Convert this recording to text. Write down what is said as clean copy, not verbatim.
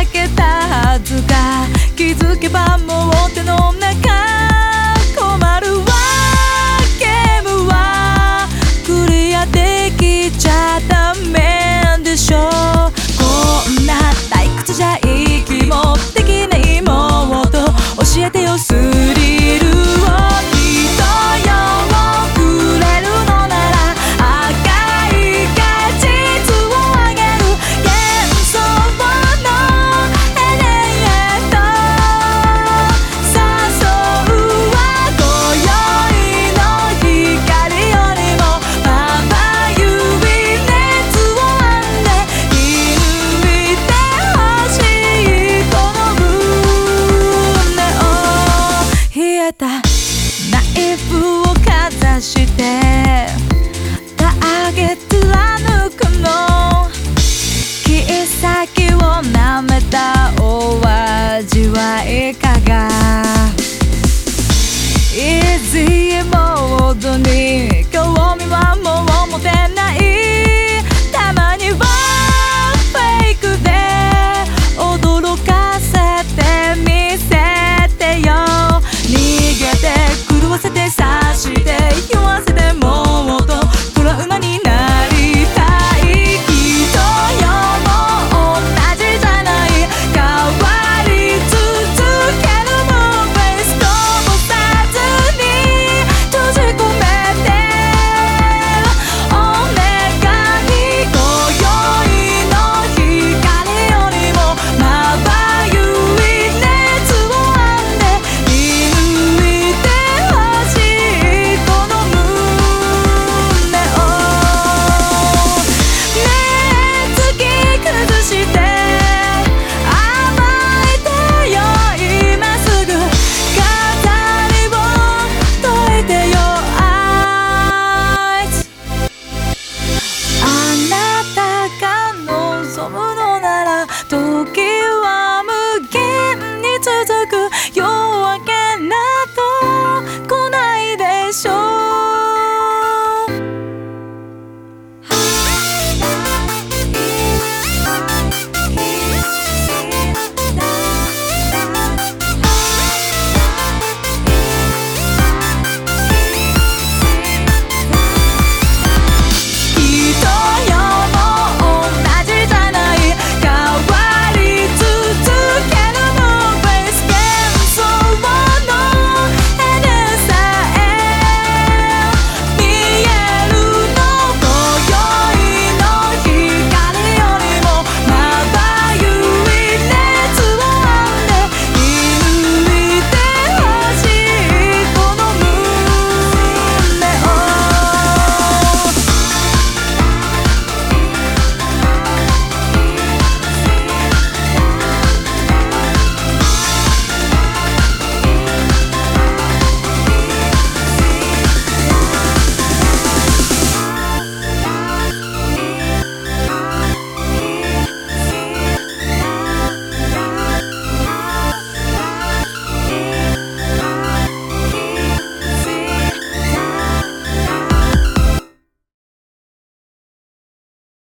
けたはずが気づけばもう手の中困るわゲームはクリアできちゃダメでしょこんな退屈じゃ息もできないもっと教えてよスリルをナイフをかざしてターゲット貫くの切っ先を舐めたお味はいかがイージーモードに興味はもう